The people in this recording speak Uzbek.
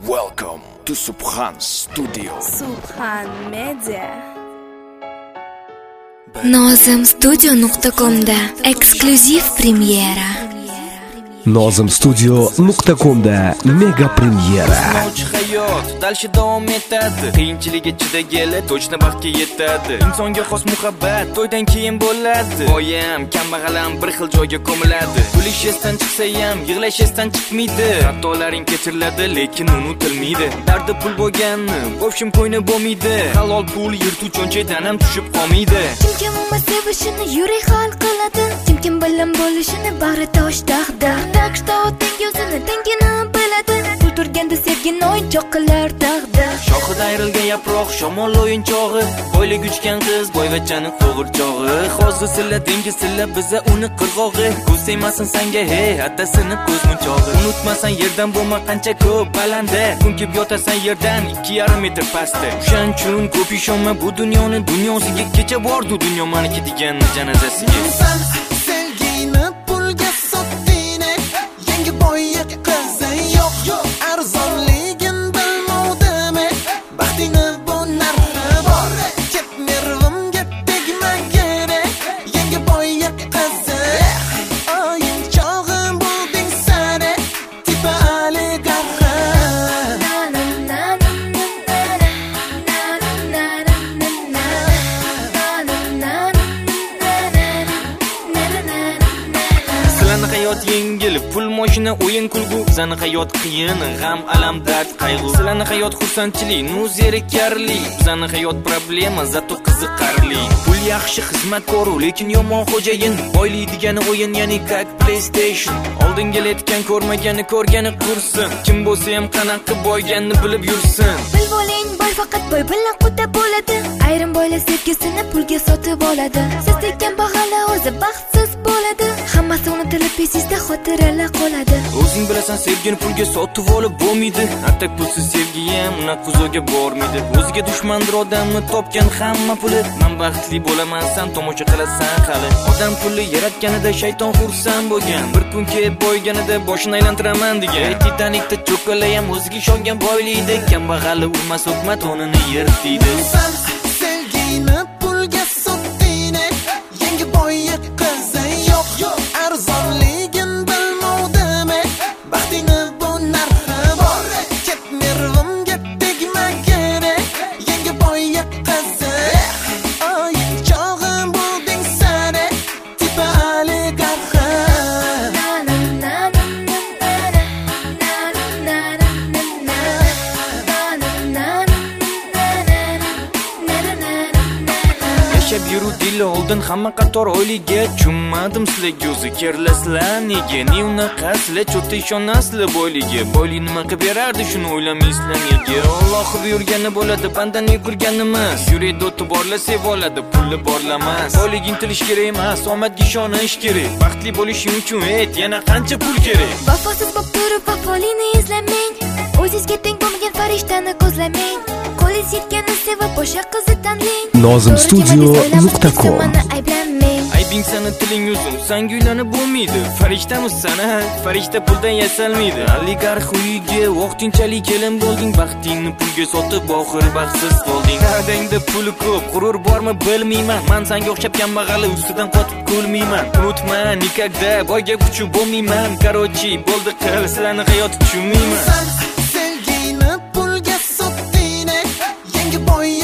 Welcome to Subhan Studio. Subhan Media. Nozimstudio.com'da eksklyuziv premyera. Nozimstudio.com'da mega premyera. Hayot dalshi davom etadi. Qiyinchiligiga chidageli to'chna baxtga yetadi. Insonga xos muhabbat to'ydan keyin bo'ladi. Boyam, kambag'alam bir xil joyga ko'miladi. Kulish esdan chiqsa ham, yig'lash esdan chiqmaydi. Xatolaring kechiriladi, lekin unutilmaydi. Dardi pul bo'lganni, bo'shim qo'yni bo'lmaydi. Halol pul yirtu cho'nchakdan ham tushib qolmaydi. Kim umuman sevishini yurak hal qiladi. Kim bilan bo'lishini bag'ri tosh taqdir. Naqshda o'tning yuzini tengini biladi. Pul turganda sevgini o'yinchoq qilar taqdir. Shoxida ayrilgan yaproq, shamol o'yinchog'i. Boylik uchgan qiz, boyvachchani qo'g'irchog'i. Hozir silla dengiz silla biza uni qirg'og'i. Ko'z tegmasin senga hey, atasini ko'z munchog'i. Unutmasan yerdan bo'lma qancha ko'p balanda. Kunkib yotasan yerdan 2,5 metr pastda. O'shan uchun ko'p ishonma bu dunyoni dunyosiga. Kecha bordi dunyo meniki degan janozasiga. Sevgini pulga sotding, yangi boyga qizi yo'q. Arzonligin bilmovdimi? Baxtingni bu narxi bor. Ket nervimga tegmagin, yangi boyga qizi. O'yinchog'im bo'lding sani, tipa oligarxa. Hayot yengil, pul mashina o'yin kulgu. Bizani hayot qiyin, g'am, alam, dard, qayg'u. Sizlarni hayot xursandchilik, nu zerikarli. Bizani hayot problema, zato qiziqarli. Pul yaxshi xizmatkor, lekin yomon xo'jayin. Boylik degani o'yin, ya'ni kak PlayStation. Oldinga letgan ko'rmagani ko'rgani qursin. Kim bo'lsa ham qanaqa boyganni bilib yursin. Bil bo'ling, boy faqat boy bilan quda bo'ladi. Ayrim boylar sevgisini pulga sotib oladi. Siz degan bag'ala o'zi baxtsiz bo'ladi. Hammasi unutilib esingizda xotiralar qoladi. O'zing bilasan sevgini pulga sotib olib bo'lmaydi. Atak pulsiz sevgi ham unaqa uzoqga bormaydi. O'ziga dushmandir odamni topgan hamma puli. Men baxtli bo'laman, sen tomosha qilasan hali. Odam pulni yaratganida shayton xursand bo'lgan. Bir kun kelib boyganida boshini aylantiraman degan. Titanikda cho'kala ham o'ziga ishongan boylikda. Kambag'alni urmas hukmat o'rnini yiritdi. Sevgini pulga sotding, yangi boyga qizi yo'q. Arzonligin bilmovdimi? Baxtingni bu narxi bor. Ket nervimga tegmagin, yangi boyga qizi. O'yinchog'im bo'lding sani, tipa oligarxa. Yashab yurudil oldin hamma qator oyliga chummadim sizlarga o'zi kerlaslar nega ne unaqa sizlar cho'ta ishonasizlar boyliga. Boylik nima qilib berardi shuni o'ylamaysizlar nega? Alloh buyurgani bo'ladi, bandan yugurgan emas. Yurakda o'ti borlar sev oladi, pulli borlamas. Boylik intilish kerak emas, omadga ishonish kerak. Baxtli bo'lishing uchun yana qancha pul kerak? Vafosiz bo'lib turib vafolini izlamang. O'zingizga teng bo'lmagan farishtani ko'zlamang. Qo'lingiz yetganini sevib boshqa qizni tanlang. Nozimstudio.com Aybing sani tiling uzun, san guylanib bo'lmaydi. Farishtamiz sana, farishta puldan yasalmaydi. Oligarx uyiga vaqtinchalik kelin bo'lding, baxtingni pulga sotib oxir baxtsiz qolding. Dadangda puli ko'p, g'urur bormi bilmayman. Men senga o'xshab kambag'ali ustidan qotib kulmayman. Unutma, nikakda boyga kuchi bo'lmayman. Karochi bo'ldi qil, sizlarni hayot tushunmayman. Sevgini pulga sotding, yangi boyga